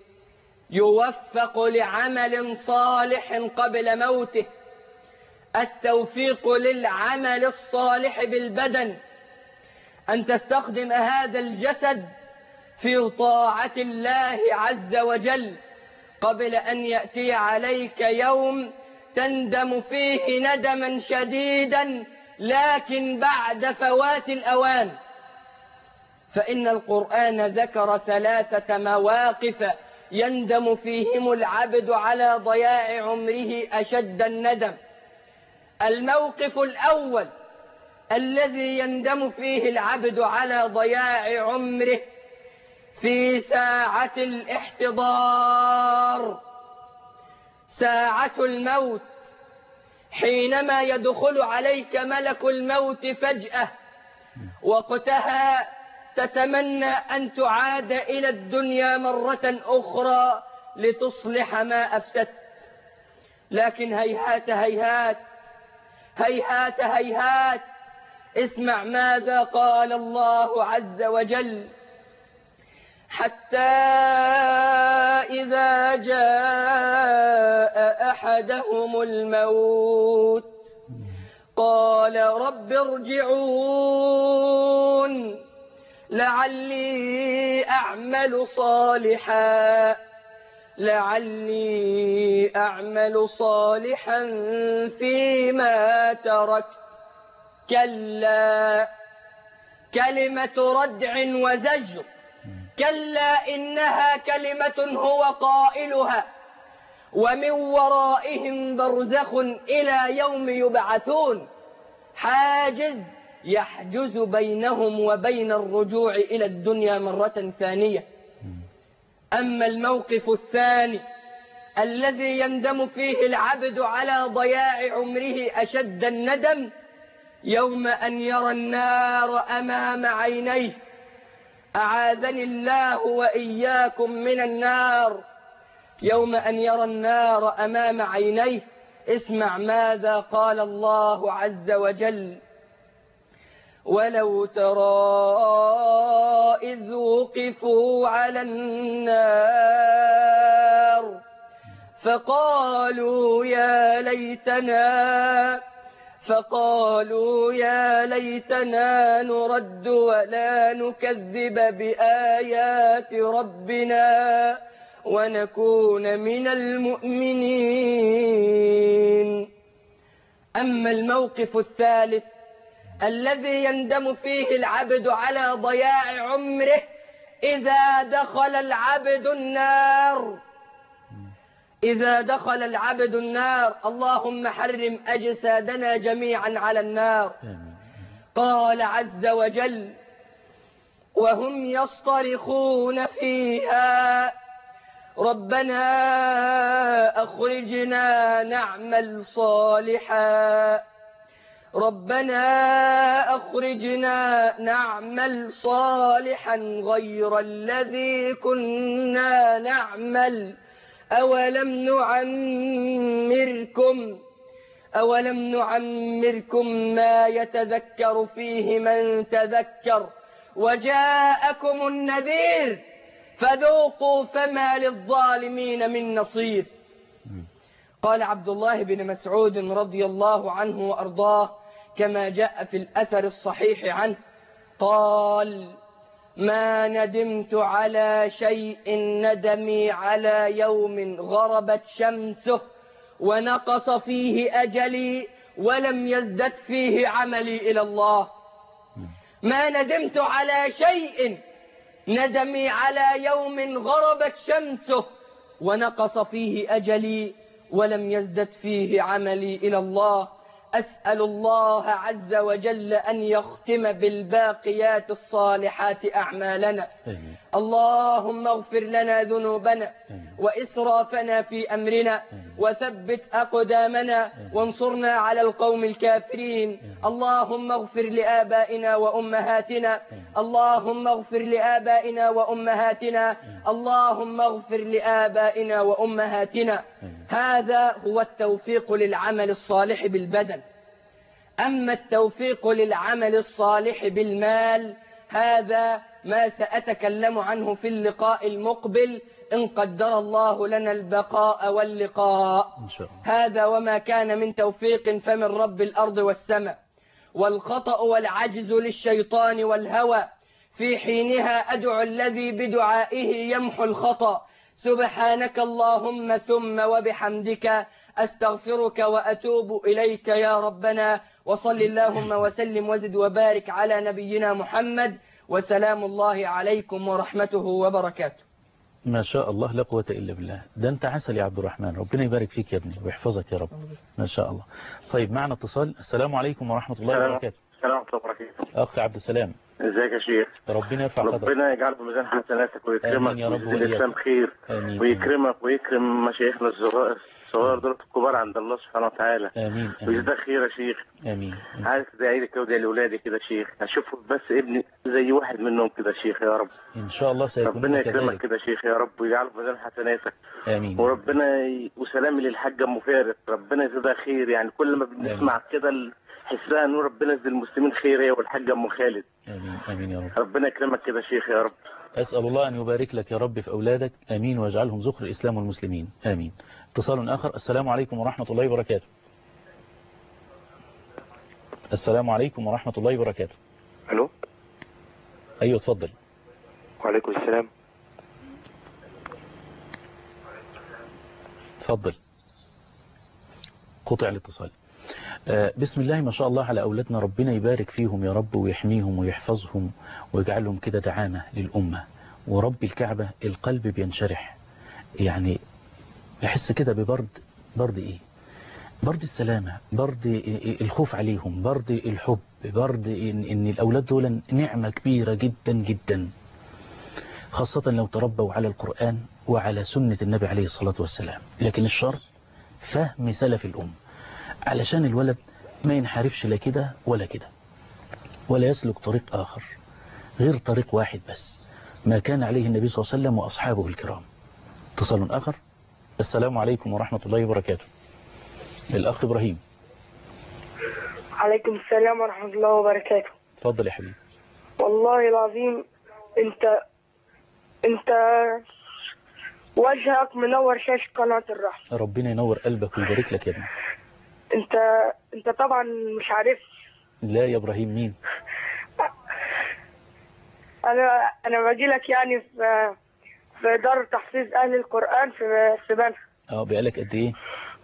يوفق لعمل صالح قبل موته. التوفيق للعمل الصالح بالبدن، أن تستخدم هذا الجسد في طاعة الله عز وجل قبل أن يأتي عليك يوم تندم فيه ندما شديدا لكن بعد فوات الأوان. فإن القرآن ذكر ثلاثة مواقف يندم فيهم العبد على ضياع عمره أشد الندم. الموقف الأول الذي يندم فيه العبد على ضياع عمره في ساعة الاحتضار، ساعة الموت، حينما يدخل عليك ملك الموت فجأة، وقتها تتمنى أن تعاد إلى الدنيا مرة أخرى لتصلح ما أفسدت، لكن هيهات هيهات هيهات هيهات. اسمع ماذا قال الله عز وجل: حتى إذا جاء أحدهم الموت قال رب ارجعون لعلي أعمل صالحا لعلي أعمل صالحا فيما تركت كلا كلمة ردع وزجر، كلا إنها كلمة هو قائلها ومن ورائهم برزخ إلى يوم يبعثون، حاجز يحجز بينهم وبين الرجوع إلى الدنيا مرة ثانية. أما الموقف الثاني الذي يندم فيه العبد على ضياع عمره أشد الندم، يوم أن يرى النار أمام عينيه، أعاذني الله وإياكم من النار. يوم أن يرى النار أمام عينيه، اسمع ماذا قال الله عز وجل: ولو ترى إذ وقفوا على النار فقالوا يا ليتنا فقالوا يا ليتنا نرد ولا نكذب بآيات ربنا ونكون من المؤمنين. أما الموقف الثالث الذي يندم فيه العبد على ضياع عمره، إذا دخل العبد النار إذا دخل العبد النار اللهم حرم أجسادنا جميعا على النار. قال عز وجل: وهم يصطرخون فيها ربنا أخرجنا نعمل صالحا ربنا أخرجنا نعمل صالحا غير الذي كنا نعمل أولم نعمركم أولم نعمركم ما يتذكر فيه من تذكر وجاءكم النذير فذوقوا فما للظالمين من نصير. قال عبد الله بن مسعود رضي الله عنه وأرضاه كما جاء في الأثر الصحيح عنه قال: ما ندمت على شيء ندمي على يوم غربت شمسه ونقص فيه أجلي ولم يزدد فيه عملي إلى الله. ما ندمت على شيء ندمي على يوم غربت شمسه ونقص فيه أجلي ولم يزدد فيه عملي إلى الله. أسأل الله عز وجل أن يختم بالباقيات الصالحات أعمالنا. آمين. اللهم اغفر لنا ذنوبنا آمين. وإسرافنا في أمرنا آمين. وثبت أقدامنا آمين. وانصرنا على القوم الكافرين. آمين. اللهم اغفر لآبائنا وأمهاتنا آمين. اللهم اغفر لآبائنا وأمهاتنا آمين. اللهم اغفر لآبائنا وأمهاتنا آمين. هذا هو التوفيق للعمل الصالح بالبدن. أما التوفيق للعمل الصالح بالمال هذا ما سأتكلم عنه في اللقاء المقبل إن قدر الله لنا البقاء واللقاء إن شاء الله. هذا وما كان من توفيق فمن رب الأرض والسماء، والخطأ والعجز للشيطان والهوى. في حينها أدعو الذي بدعائه يمحو الخطأ. سبحانك اللهم ثم وبحمدك أستغفرك وأتوب إليك يا ربنا. وصل اللهم وسلم وزد وبارك على نبينا محمد، وسلام الله عليكم ورحمته وبركاته. ما شاء الله لا قوة إلا بالله. ده أنت عسل يا عبد الرحمن، ربنا يبارك فيك يا ابني ويحفظك يا رب. ما شاء الله. طيب معنا اتصال. السلام عليكم ورحمة الله وبركاته. السلام ورحمة الله وبركاته. أخي عبد السلام، ازيك يا شيخ؟ ربنا يرفع قدرك. ربنا يجعل في ميزان حسناتك ويكرمك ويجزي الإسلام خير. آمين. ويكرمك ويكرم مشايخنا الصغار دول الكبار عند الله سبحانه وتعالى. آمين. ويجزاك خير يا شيخ. آمين. عايز ادعي لك ودعي لاولادي كده يا شيخ، اشوف بس ابني زي واحد منهم كده يا شيخ يا رب. إن شاء الله سيكون ربنا يكرمك كده يا شيخ يا رب ويجعله في ميزان حسناتك. آمين. وربنا ي... وسلامي للحاجة أم فارس، ربنا يجزاها خير. يعني كل ما بنسمع كده حسها انه ربنا يجزي المسلمين خير هي والحاجة ام خالد. امين امين يا رب. ربنا يكرمك كده يا شيخ يا رب. اسال الله ان يبارك لك يا رب في اولادك، امين، ويجعلهم ذخر الاسلام والمسلمين، امين. اتصال اخر. السلام عليكم ورحمة الله وبركاته. السلام عليكم ورحمة الله وبركاته. الو. ايوه اتفضل. وعليكم السلام. اتفضل. قطع الاتصال. بسم الله ما شاء الله على أولادنا، ربنا يبارك فيهم يا رب ويحميهم ويحفظهم ويجعلهم كده دعامة للأمة. ورب الكعبة القلب بينشرح، يعني بحس كده ببرد. برد إيه؟ برد السلامة، برد الخوف عليهم، برد الحب، برد إن, إن الأولاد دول نعمة كبيرة جدا جدا، خاصة لو تربوا على القرآن وعلى سنة النبي عليه الصلاة والسلام. لكن الشرط فهم سلف الأم، علشان الولد ما ينحرفش لا كده ولا كده، ولا يسلك طريق آخر غير طريق واحد بس، ما كان عليه النبي صلى الله عليه وسلم وأصحابه الكرام. اتصال آخر. السلام عليكم ورحمة الله وبركاته. الأخ إبراهيم. عليكم السلام ورحمة الله وبركاته. تفضل يا حبيبي. والله العظيم انت انت وجهك منور شاشة قناة الرحمة. ربنا ينور قلبك ويبارك لك يا ابني. انت انت طبعا مش عارف. لا يا إبراهيم، مين؟ انا انا باجي لك يعني في في دار تحفيظ اهل القرآن في في بنها. اه بقالك قد ايه؟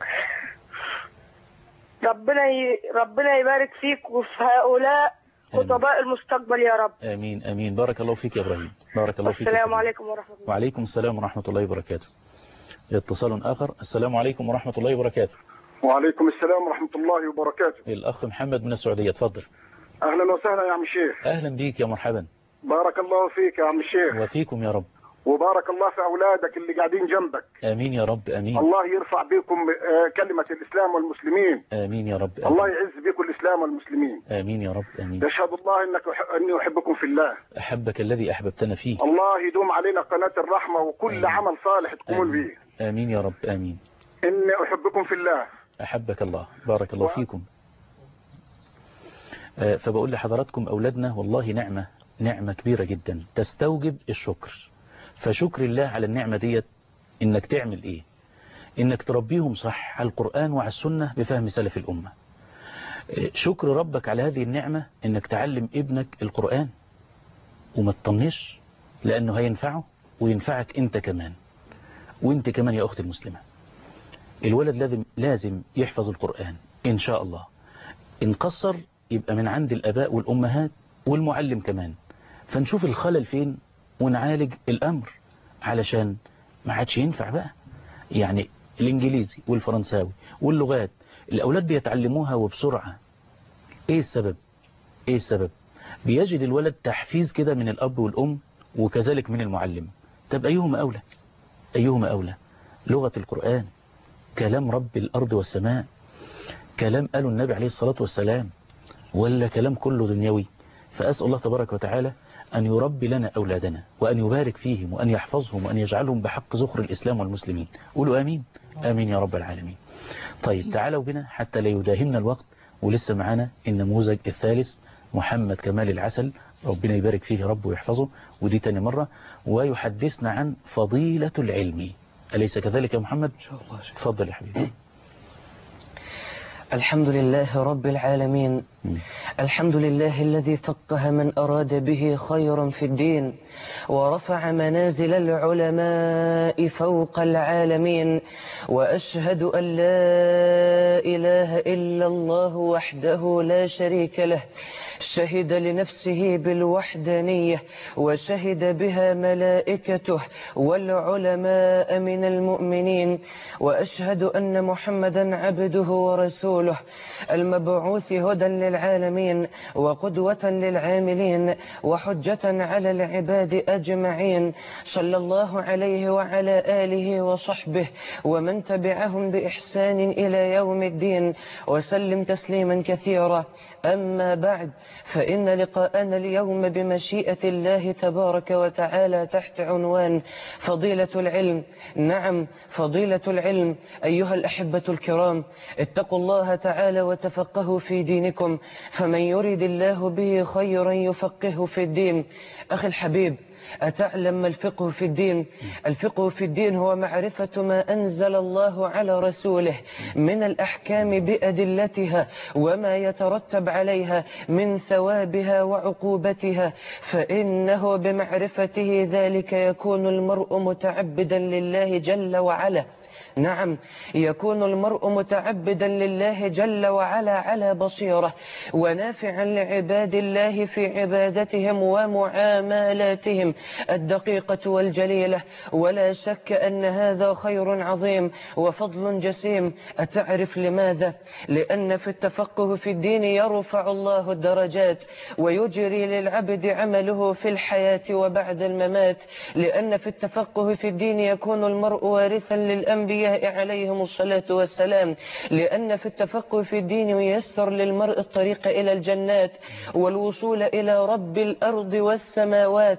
ربنا ي... ربنا يبارك فيك وفي هؤلاء خطباء المستقبل يا رب. امين امين. بارك الله فيك يا ابراهيم، بارك الله فيك. السلام عليكم ورحمة الله. وعليكم السلام ورحمة الله وبركاته. اتصال آخر. السلام عليكم ورحمة الله وبركاته. وعليكم السلام ورحمة الله وبركاته. الأخ محمد من السعودية، تفضل. أهلا وسهلا يا عم الشيخ. أهلا بيك يا مرحبا. بارك الله فيك يا عم الشيخ. وفيكم يا رب. وبارك الله في أولادك اللي قاعدين جنبك. آمين يا رب. آمين. الله يرفع بكم كلمة الإسلام والمسلمين. آمين يا رب. آمين. الله يعز بكم الإسلام والمسلمين. آمين يا رب. آمين. يشهد الله إنك أني أحبكم في الله. أحبك الذي أحببتنا فيه. الله يدوم علينا قناة الرحمة وكل آمين. عمل صالح تقومون به. آمين يا رب. آمين. إني أحبكم في الله. أحبك الله. بارك الله و... فيكم. آه فبقول لحضراتكم أولادنا والله نعمة نعمة كبيرة جدا تستوجب الشكر. فشكر الله على النعمة ديت إنك تعمل إيه؟ إنك تربيهم صح على القرآن وعلى السنة بفهم سلف الأمة. شكر ربك على هذه النعمة إنك تعلم ابنك القرآن وما تطنش، لأنه هينفعه وينفعك أنت كمان، وأنت كمان يا أخت المسلمة. الولد لازم لازم يحفظ القرآن إن شاء الله. إن قصر يبقى من عند الآباء والأمهات والمعلم كمان، فنشوف الخلل فين ونعالج الأمر، علشان ما عادش ينفع بقى. يعني الإنجليزي والفرنساوي واللغات الأولاد بيتعلموها وبسرعة. إيه السبب؟ إيه السبب؟ بيجد الولد تحفيز كده من الأب والأم وكذلك من المعلم. طب أيهما أولى؟ أيهما أولى؟ لغة القرآن كلام رب الأرض والسماء، كلام قاله النبي عليه الصلاة والسلام، ولا كلام كله دنيوي؟ فأسأل الله تبارك وتعالى أن يربي لنا أولادنا وأن يبارك فيهم وأن يحفظهم وأن يجعلهم بحق زخر الإسلام والمسلمين. قولوا آمين. آمين يا رب العالمين. طيب تعالوا بنا حتى لا يداهمنا الوقت، ولسه معانا النموذج الثالث محمد كمال العسل، ربنا يبارك فيه يا رب ويحفظه، ودي تاني مرة، ويحدثنا عن فضيلة العلم. أليس كذلك يا محمد؟ إن شاء الله. تفضل يا حبيبي. الحمد لله رب العالمين. الحمد لله الذي فقه من أراد به خيرا في الدين، ورفع منازل العلماء فوق العالمين، وأشهد أن لا إله إلا الله وحده لا شريك له، شهد لنفسه بالوحدانية وشهد بها ملائكته والعلماء من المؤمنين، وأشهد أن محمدا عبده ورسوله المبعوث هدى للعالمين وقدوة للعاملين وحجة على العباد أجمعين، صلى الله عليه وعلى آله وصحبه ومن تبعهم بإحسان إلى يوم الدين، وسلم تسليما كثيرا. أما بعد، فإن لقاءنا اليوم بمشيئة الله تبارك وتعالى تحت عنوان فضيلة العلم. نعم، فضيلة العلم. أيها الأحبة الكرام، اتقوا الله تعالى وتفقهوا في دينكم، فمن يريد الله به خيرا يفقهه في الدين. أخي الحبيب، أتعلم ما الفقه في الدين؟ الفقه في الدين هو معرفة ما أنزل الله على رسوله من الأحكام بأدلتها وما يترتب عليها من ثوابها وعقوبتها، فإنه بمعرفته ذلك يكون المرء متعبدا لله جل وعلا. نعم، يكون المرء متعبدا لله جل وعلا على بصيرة، ونافعا لعباد الله في عبادتهم ومعاملاتهم الدقيقة والجليلة. ولا شك أن هذا خير عظيم وفضل جسيم. أتعرف لماذا؟ لأن في التفقه في الدين يرفع الله الدرجات ويجري للعبد عمله في الحياة وبعد الممات. لأن في التفقه في الدين يكون المرء وارثا للأنبياء عليهم الصلاة والسلام. لأن في التفقه في الدين ييسر للمرء الطريق إلى الجنات والوصول إلى رب الأرض والسماوات.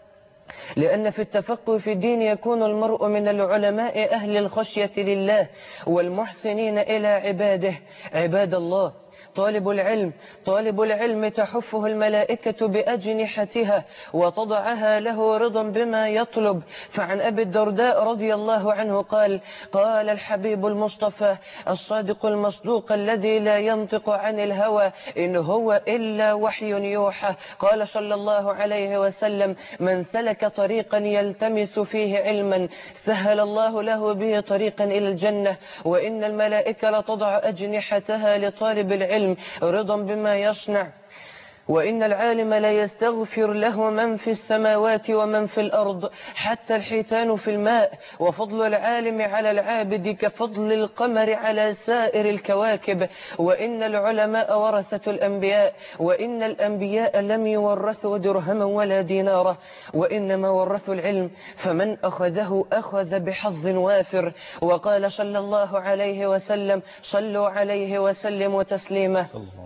لأن في التفقه في الدين يكون المرء من العلماء أهل الخشية لله والمحسنين إلى عباده. عباد الله، طالب العلم طالب العلم تحفه الملائكة بأجنحتها وتضعها له رضا بما يطلب. فعن أبي الدرداء رضي الله عنه قال: قال الحبيب المصطفى الصادق المصدوق الذي لا ينطق عن الهوى إن هو إلا وحي يوحى. قال صلى الله عليه وسلم: من سلك طريقا يلتمس فيه علما سهل الله له به طريقا إلى الجنة. وإن الملائكة لتضع أجنحتها لطالب العلم رضا بما يصنع. وإن العالم لا يستغفر له من في السماوات ومن في الأرض حتى الحيتان في الماء. وفضل العالم على العابد كفضل القمر على سائر الكواكب. وإن العلماء ورثة الأنبياء، وإن الأنبياء لم يورثوا درهما ولا دينارا، وإنما ورثوا العلم، فمن أخذه أخذ بحظ وافر. وقال صلى الله عليه وسلم: صلوا عليه وسلموا تسليما.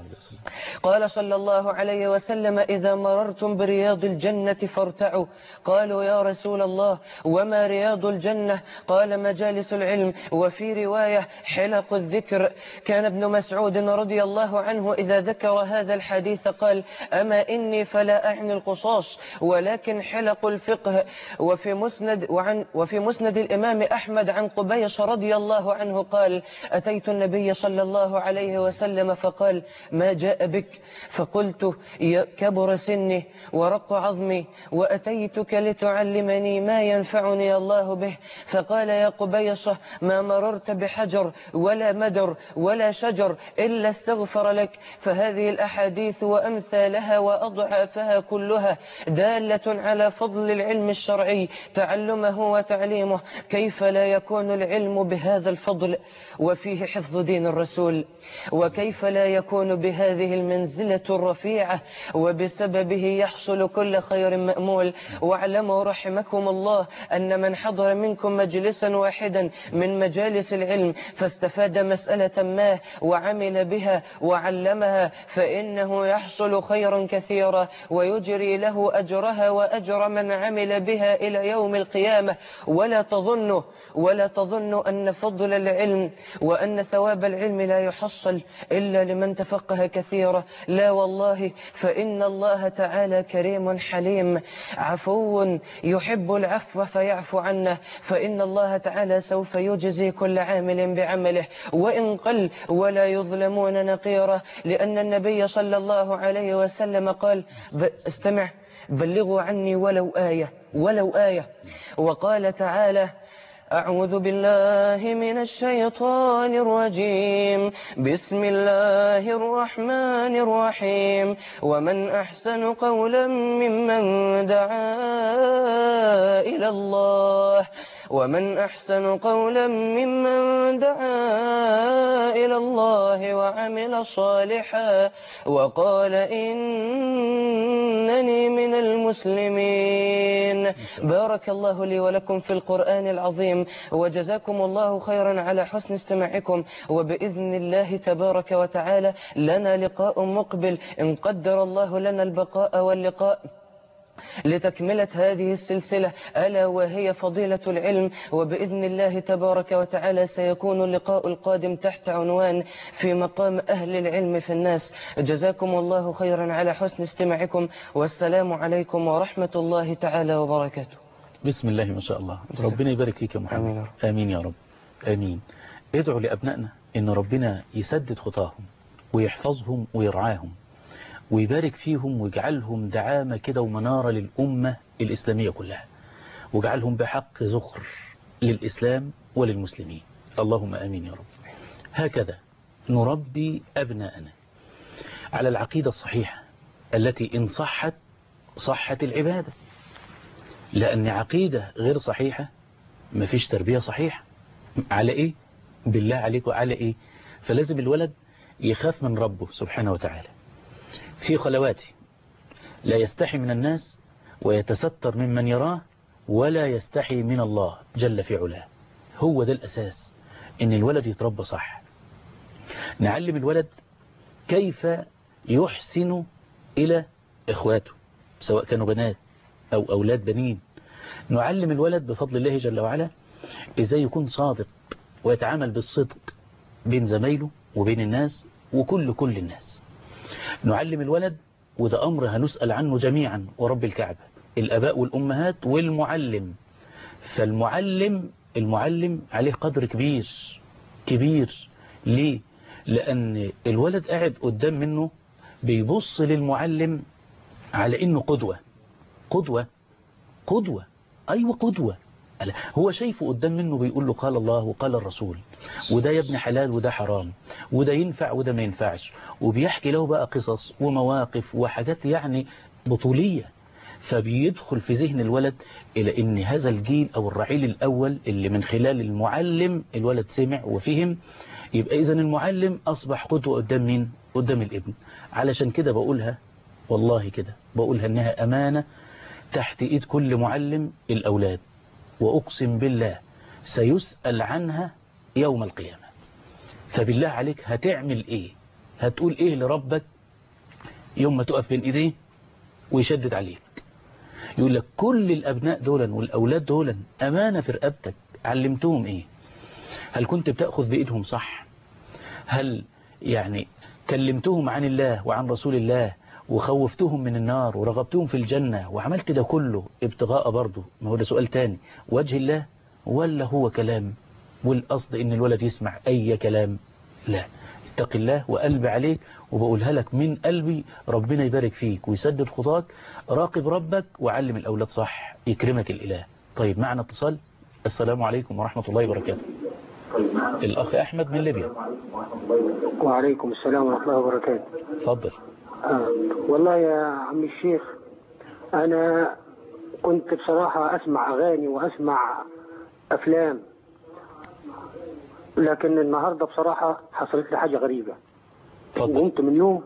قال صلى الله عليه وسلم: إذا مررتم برياض الجنة فارتعوا. قالوا: يا رسول الله وما رياض الجنة؟ قال: مجالس العلم، وفي رواية حلق الذكر. كان ابن مسعود رضي الله عنه إذا ذكر هذا الحديث قال: أما إني فلا أعني القصاص ولكن حلق الفقه. وفي مسند, وعن وفي مسند الإمام أحمد عن قبيص رضي الله عنه قال: أتيت النبي صلى الله عليه وسلم فقال: ما جاء بك؟ فقلت: كبر سني ورق عظمي وأتيتك لتعلمني ما ينفعني الله به. فقال: يا قبيصة ما مررت بحجر ولا مدر ولا شجر إلا استغفر لك. فهذه الأحاديث وأمثالها وأضعافها كلها دالة على فضل العلم الشرعي تعلمه وتعليمه. كيف لا يكون العلم بهذا الفضل وفيه حفظ دين الرسول؟ وكيف لا يكون بهذه المنزلة الرفيعة وبسببه يحصل كل خير مأمول؟ واعلموا رحمكم الله أن من حضر منكم مجلسا واحدا من مجالس العلم فاستفاد مسألة ما وعمل بها وعلمها فإنه يحصل خيرا كثيرا ويجري له أجرها وأجر من عمل بها إلى يوم القيامة. ولا تظنوا ولا تظنوا أن فضل العلم وأن ثواب العلم لا يحصل إلا لمن تفقه كثيرا. لا والله، فإن الله تعالى كريم حليم عفو يحب العفو فيعفو عنه. فإن الله تعالى سوف يجزي كل عامل بعمله وإن قل ولا يظلمون نقيرا. لأن النبي صلى الله عليه وسلم قال: استمع، بلغوا عني ولو آية ولو آية. وقال تعالى: أعوذ بالله من الشيطان الرجيم، بسم الله الرحمن الرحيم. ومن أحسن قولا ممن دعا إلى الله ومن أحسن قولا ممن دعا إلى الله وعمل صالحا وقال إنني من المسلمين. بارك الله لي ولكم في القرآن العظيم، وجزاكم الله خيرا على حسن استماعكم. وبإذن الله تبارك وتعالى لنا لقاء مقبل إن قدر الله لنا البقاء واللقاء لتكملة هذه السلسلة ألا وهي فضيلة العلم. وبإذن الله تبارك وتعالى سيكون اللقاء القادم تحت عنوان في مقام أهل العلم في الناس. جزاكم الله خيرا على حسن استماعكم، والسلام عليكم ورحمة الله تعالى وبركاته. بسم الله ما شاء الله. ربنا يبارك فيك يا محمد. آمين. آمين يا رب. آمين. ادعوا لأبنائنا إن ربنا يسدد خطاهم ويحفظهم ويرعاهم ويبارك فيهم ويجعلهم دعامة كده ومنارة للأمة الإسلامية كلها، ويجعلهم بحق ذخر للإسلام وللمسلمين. اللهم آمين يا رب. هكذا نربي أبناءنا على العقيدة الصحيحة التي إن صحت صحت العبادة، لأن عقيدة غير صحيحة مفيش تربية صحيحة. على إيه؟ بالله عليك وعلى إيه؟ فلازم الولد يخاف من ربه سبحانه وتعالى في خلواته، لا يستحي من الناس ويتستر ممن يراه، ولا يستحي من الله جل في علاه. هو ده الأساس، إن الولد يتربى صح. نعلم الولد كيف يحسن إلى إخواته سواء كانوا بنات أو أولاد بنين. نعلم الولد بفضل الله جل وعلا إزاي يكون صادق ويتعامل بالصدق بين زمايله وبين الناس وكل كل الناس. نعلم الولد، وده أمر هنسأل عنه جميعا ورب الكعبة، الأباء والأمهات والمعلم. فالمعلم المعلم عليه قدر كبير كبير. ليه؟ لأن الولد قاعد قدام منه بيبص للمعلم على إنه قدوة قدوة قدوة أيوة قدوة. هو شايفه قدام منه بيقول له قال الله وقال الرسول، وده يا ابن حلال وده حرام، وده ينفع وده ما ينفعش، وبيحكي له بقى قصص ومواقف وحاجات يعني بطولية. فبيدخل في ذهن الولد إلى إن هذا الجيل أو الرعيل الأول اللي من خلال المعلم الولد سمع وفهم، يبقى إذن المعلم أصبح قدوة قدام مين؟ قدام الابن. علشان كده بقولها والله كده بقولها إنها أمانة تحت إيد كل معلم الأولاد، وأقسم بالله سيسأل عنها يوم القيامة. فبالله عليك هتعمل إيه؟ هتقول إيه لربك يوم ما تقف بين إيديه ويشدد عليك يقول لك كل الأبناء دولا والأولاد دولا أمانة في رقبتك، علمتهم إيه؟ هل كنت بتأخذ بإيدهم صح؟ هل يعني كلمتهم عن الله وعن رسول الله وخوفتهم من النار ورغبتهم في الجنة وعملت ده كله ابتغاء برضه، ما هو ده سؤال تاني، وجه الله ولا هو كلام والقصد ان الولد يسمع اي كلام؟ لا، اتق الله وقلب عليك، وبقولها لك من قلبي، ربنا يبارك فيك ويسدد خطاك، راقب ربك وعلم الاولاد صح يكرمك الاله. طيب معنا اتصال. السلام عليكم ورحمة الله وبركاته. الاخ احمد من ليبيا. وعليكم السلام ورحمة الله وبركاته. اتفضل. آه والله يا عم الشيخ، أنا كنت بصراحة أسمع أغاني وأسمع أفلام، لكن النهاردة بصراحة حصلت لي حاجة غريبة. قمت من النوم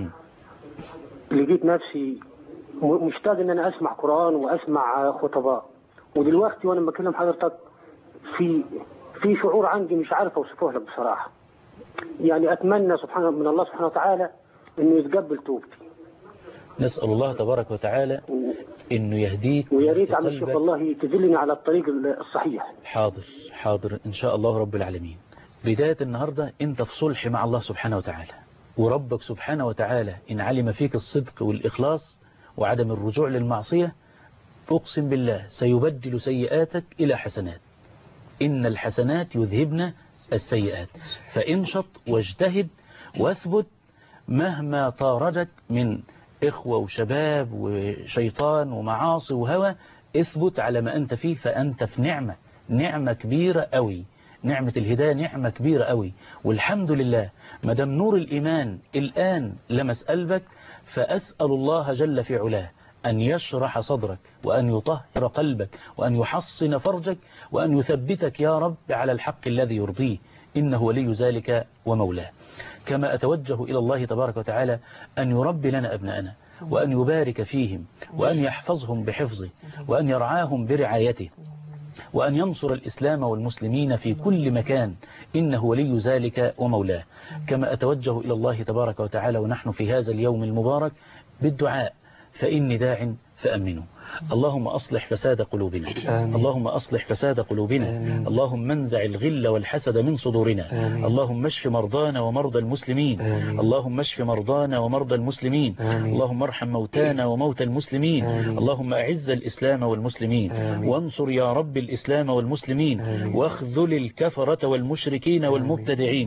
لقيت نفسي مشتاق إن أنا أسمع قرآن وأسمع خطباء، ودلوقتي وأنا بكلم حضرتك في في شعور عندي مش عارف أوصفه لك بصراحة. يعني أتمنى سبحانه من الله سبحانه وتعالى إنه يتقبل توبتي. نسأل الله تبارك وتعالى إنه يهديك، ويا ريت عم الشيخ والله تدلني على الطريق الصحيح. حاضر حاضر إن شاء الله رب العالمين. بداية النهاردة أنت في صلح مع الله سبحانه وتعالى، وربك سبحانه وتعالى إن علم فيك الصدق والإخلاص وعدم الرجوع للمعصية، أقسم بالله سيبدل سيئاتك إلى حسنات. إن الحسنات يذهبن السيئات، فانشط واجتهد واثبت مهما طاردك من إخوة وشباب وشيطان ومعاصي وهوى، اثبت على ما أنت فيه، فأنت في نعمة نعمة كبيرة قوي. نعمة الهداية نعمة كبيرة قوي، والحمد لله ما دام نور الإيمان الآن لمس قلبك، فأسأل الله جل في علاه أن يشرح صدرك وأن يطهر قلبك وأن يحصن فرجك وأن يثبتك يا رب على الحق الذي يرضيه، إنه ولي ذلك ومولاه. كما أتوجه إلى الله تبارك وتعالى أن يربي لنا أبناءنا وأن يبارك فيهم وأن يحفظهم بحفظه وأن يرعاهم برعايته وأن ينصر الإسلام والمسلمين في كل مكان، إنه ولي ذلك ومولاه. كما أتوجه إلى الله تبارك وتعالى ونحن في هذا اليوم المبارك بالدعاء، فإني داع فأمنوا. اللهم أصلح فساد قلوبنا، آمين. اللهم أصلح فساد قلوبنا، آمين. اللهم انزع الغل والحسد من صدورنا، آمين. اللهم اشف مرضانا ومرضى المسلمين، آمين. اللهم اشف مرضانا ومرضى المسلمين، آمين. اللهم ارحم موتانا وموتى المسلمين، آمين. اللهم أعز الإسلام والمسلمين، آمين. وانصر يا رب الإسلام والمسلمين، آمين. واخذل الكفرة والمشركين والمبتدعين،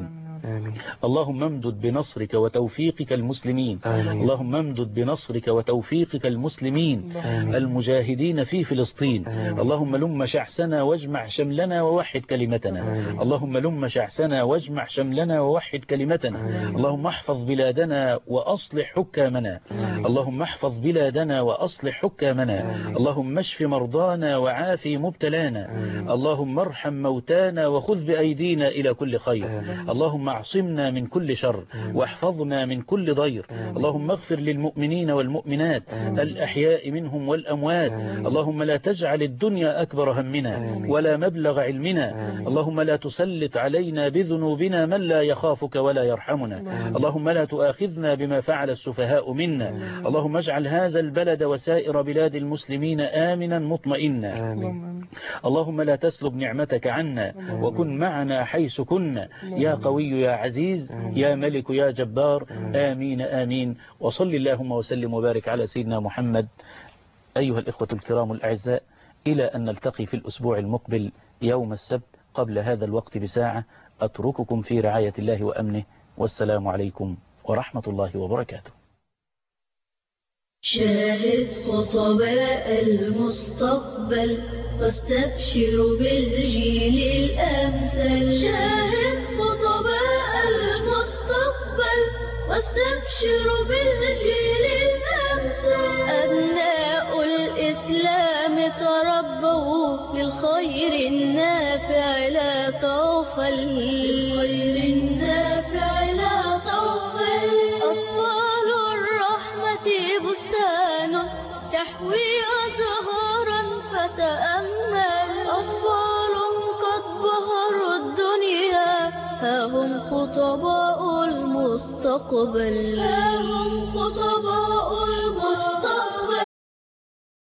آمين. اللهم امدد بنصرك وتوفيقك المسلمين. آمين. اللهم امدد بنصرك وتوفيقك المسلمين آمين. المجاهدين في فلسطين. آمين. اللهم لم شعثنا واجمع شملنا ووحد كلمتنا. آمين. اللهم لم شعثنا واجمع شملنا ووحد كلمتنا. آمين. اللهم احفظ بلادنا وأصلح حكامنا. آمين. اللهم احفظ بلادنا وأصلح حكامنا. آمين. اللهم اشف مرضانا وعافي مبتلانا. آمين. اللهم ارحم موتانا وخذ بأيدينا إلى كل خير. آمين. اللهم اعصمنا من كل شر آمين. واحفظنا من كل ضير. آمين. اللهم اغفر للمؤمنين والمؤمنات آمين. الأحياء منهم والأموات. آمين. اللهم لا تجعل الدنيا أكبر همنا آمين. ولا مبلغ علمنا. آمين. اللهم لا تسلط علينا بذنوبنا من لا يخافك ولا يرحمنا. آمين. اللهم لا تؤاخذنا بما فعل السفهاء منا. آمين. اللهم اجعل هذا البلد وسائر بلاد المسلمين آمنا مطمئنا. آمين. اللهم لا تسلب نعمتك عنا وكن معنا حيث كنا يا قوي يا عزيز يا ملك يا جبار. آمين آمين. وصل اللهم وسلم وبارك على سيدنا محمد. أيها الإخوة الكرام الأعزاء، إلى أن نلتقي في الأسبوع المقبل يوم السبت قبل هذا الوقت بساعة، أترككم في رعاية الله وأمنه، والسلام عليكم ورحمة الله وبركاته. شاهد خطباء المستقبل واستبشر بالجيل الأمثل. شاهد خطباء المستقبل واستبشر بالجيل الأمثل. أبناء الإسلام تربوا للخير النافع لا طوفل. للخير النافع لا طوفل. أطفال الرحمة بستان تحوي أزهارا فتأمل. أطفال قد بهروا الدنيا ها هم خطباء المستقبل. ها هم خطباء المستقبل.